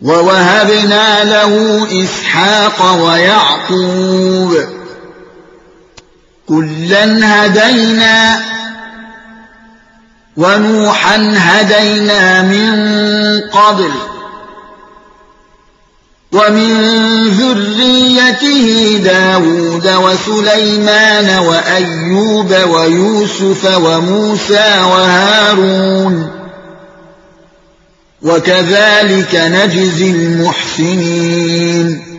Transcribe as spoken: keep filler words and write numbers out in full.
ووهبنا له إسحاق ويعقوب كلا هدينا ونوحا هدينا من قبل ومن ذريته داود وسليمان وأيوب ويوسف وموسى وهارون وكذلك نجزي المحسنين